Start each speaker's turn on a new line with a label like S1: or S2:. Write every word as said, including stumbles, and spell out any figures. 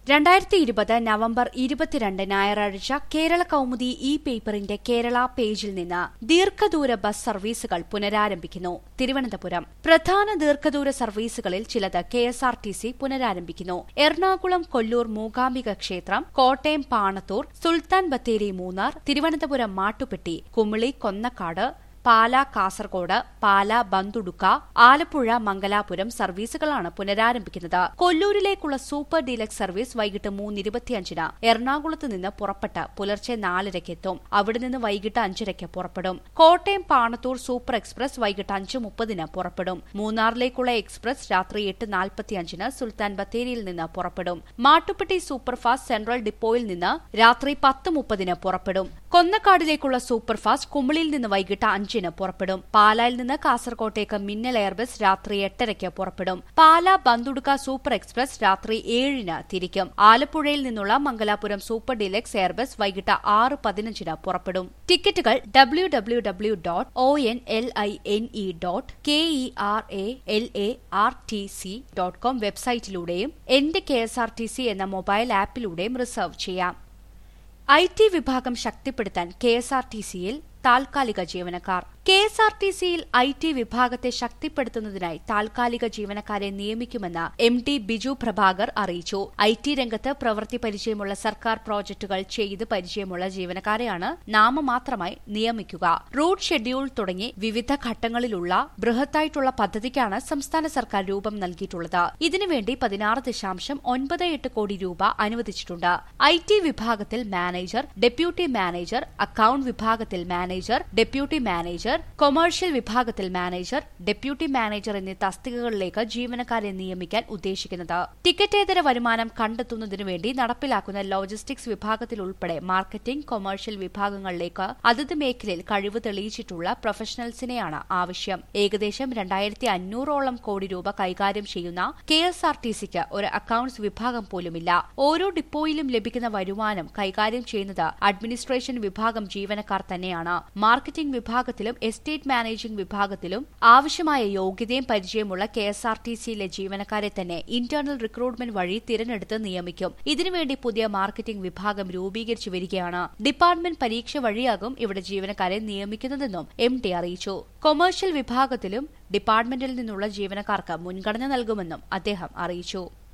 S1: രണ്ടായിരത്തി ഇരുപത് നവംബർ ഇരുപത്തിരണ്ട് ഞായറാഴ്ച കേരള കൗമുദി ഇ പേപ്പറിന്റെ കേരള പേജിൽ നിന്ന് ദീർഘദൂര ബസ് സർവീസുകൾ പുനരാരംഭിക്കുന്നു. തിരുവനന്തപുരം പ്രധാന ദീർഘദൂര സർവീസുകളിൽ ചിലത് K S R T C പുനരാരംഭിക്കുന്നു. Ernakulam Kollur Mookambika ക്ഷേത്രം, കോട്ടയം പാണത്തൂർ, സുൽത്താൻ ബത്തേരി മൂന്നാർ, തിരുവനന്തപുരം മാട്ടുപ്പെട്ടി, കുമിളി കൊന്നക്കാട്, പാല കാസർകോട്, പാല ബന്തുടുക്ക, Alappuzha Mangalapuram സർവീസുകളാണ് പുനരാരംഭിക്കുന്നത്. കൊല്ലൂരിലേക്കുള്ള super deluxe service വൈകിട്ട് മൂന്ന് ഇരുപത്തിയഞ്ചിന് എറണാകുളത്ത് നിന്ന് പുറപ്പെട്ട് പുലർച്ചെ നാലരയ്ക്ക് എത്തും. അവിടെ നിന്ന് വൈകിട്ട് അഞ്ചരയ്ക്ക് പുറപ്പെടും. കോട്ടയം പാണത്തൂർ സൂപ്പർ എക്സ്പ്രസ് വൈകിട്ട് അഞ്ച് മുപ്പതിന് പുറപ്പെടും. മൂന്നാറിലേക്കുള്ള എക്സ്പ്രസ് രാത്രി എട്ട് നാൽപ്പത്തിയഞ്ചിന് സുൽത്താൻ ബത്തേരിയിൽ നിന്ന് പുറപ്പെടും. മാട്ടുപ്പെട്ടി സൂപ്പർഫാസ്റ്റ് സെൻട്രൽ ഡിപ്പോയിൽ നിന്ന് രാത്രി പത്ത് മുപ്പതിന് പുറപ്പെടും. കൊന്നക്കാടിലേക്കുള്ള സൂപ്പർഫാസ്റ്റ് കുമിളിയിൽ നിന്ന് വൈകിട്ട് അഞ്ചിന് പുറപ്പെടും. പാലായിൽ നിന്ന് കാസർകോട്ടേക്ക് മിന്നൽ എയർബസ് രാത്രി എട്ടരയ്ക്ക് പുറപ്പെടും. പാല ബന്തുടുക്ക സൂപ്പർ എക്സ്പ്രസ് രാത്രി ഏഴിന് തിരിക്കും. ആലപ്പുഴയിൽ നിന്നുള്ള മംഗലാപുരം സൂപ്പർ ഡീലക്സ് എയർബസ് വൈകിട്ട് ആറ് പതിനഞ്ചിന് പുറപ്പെടും. ടിക്കറ്റുകൾ W W W dot O N L I N E dot K E R A L A R T C dot com വെബ്സൈറ്റിലൂടെയും എന്റെ K S R T C എന്ന മൊബൈൽ ആപ്പിലൂടെയും റിസർവ് ചെയ്യാം. I T വിഭാഗം ശക്തിപ്പെടുത്താൻ K S R T സിയിൽ താൽക്കാലിക ജീവനക്കാർ. K S R T സിയിൽ I T വിഭാഗത്തെ ശക്തിപ്പെടുത്തുന്നതിനായി താൽക്കാലിക ജീവനക്കാരെ നിയമിക്കുമെന്ന് എം ഡി ബിജു പ്രഭാകർ അറിയിച്ചു. ഐ ടി രംഗത്ത് പ്രവൃത്തി പരിചയമുള്ള സർക്കാർ പ്രോജക്ടുകൾ ചെയ്ത് പരിചയമുള്ള ജീവനക്കാരെയാണ് നാമമാത്രമായി നിയമിക്കുക. റൂട്ട് ഷെഡ്യൂൾ തുടങ്ങി വിവിധ ഘട്ടങ്ങളിലുള്ള ബൃഹത്തായിട്ടുള്ള പദ്ധതിക്കാണ് സംസ്ഥാന സർക്കാർ രൂപം നൽകിയിട്ടുള്ളത്. ഇതിനുവേണ്ടി പതിനാറ് ദശാംശം ഒൻപത് എട്ട് കോടി രൂപ അനുവദിച്ചിട്ടുണ്ട്. ഐ ടി വിഭാഗത്തിൽ മാനേജർ, ഡെപ്യൂട്ടി മാനേജർ, അക്കൌണ്ട് വിഭാഗത്തിൽ മാനേജർ, ഡെപ്യൂട്ടി മാനേജർ, കൊമേഴ്ഷ്യൽ വിഭാഗത്തിൽ മാനേജർ, ഡെപ്യൂട്ടി മാനേജർ എന്നീ തസ്തികകളിലേക്ക് ജീവനക്കാരെ നിയമിക്കാൻ ഉദ്ദേശിക്കുന്നത്. ടിക്കറ്റേതര വരുമാനം കണ്ടെത്തുന്നതിനുവേണ്ടി നടപ്പിലാക്കുന്ന ലോജിസ്റ്റിക്സ് വിഭാഗത്തിൽ ഉൾപ്പെടെ മാർക്കറ്റിംഗ്, കൊമേഴ്ഷ്യൽ വിഭാഗങ്ങളിലേക്ക് അതത് മേഖലയിൽ കഴിവ് തെളിയിച്ചിട്ടുള്ള പ്രൊഫഷണൽസിനെയാണ് ആവശ്യം. ഏകദേശം രണ്ടായിരത്തി അഞ്ഞൂറോളം കോടി രൂപ കൈകാര്യം ചെയ്യുന്ന കെ എസ് ആർ ടി സിക്ക് ഒരു അക്കൌണ്ട്സ് വിഭാഗം പോലുമില്ല. ഓരോ ഡിപ്പോയിലും ലഭിക്കുന്ന വരുമാനം കൈകാര്യം ചെയ്യുന്നത് അഡ്മിനിസ്ട്രേഷൻ വിഭാഗം ജീവനക്കാർ തന്നെയാണ്. മാർക്കറ്റിംഗ് വിഭാഗത്തിലും എസ്റ്റേറ്റ് മാനേജിംഗ് വിഭാഗത്തിലും ആവശ്യമായ യോഗ്യതയും പരിചയമുള്ള കെ എസ് ആർ ടി സിയിലെ ജീവനക്കാരെ തന്നെ ഇന്റേണൽ റിക്രൂട്ട്മെന്റ് വഴി തിരഞ്ഞെടുത്ത് നിയമിക്കും. ഇതിനുവേണ്ടി പുതിയ മാർക്കറ്റിംഗ് വിഭാഗം രൂപീകരിച്ചു വരികയാണ്. ഡിപ്പാർട്ട്മെന്റ് പരീക്ഷ വഴിയാകും ഇവിടെ ജീവനക്കാരെ നിയമിക്കുന്നതെന്നും എം ഡി അറിയിച്ചു. കൊമേഴ്ഷ്യൽ വിഭാഗത്തിലും ഡിപ്പാർട്ട്മെന്റിൽ നിന്നുള്ള ജീവനക്കാർക്ക് മുൻഗണന നൽകുമെന്നും അദ്ദേഹം അറിയിച്ചു.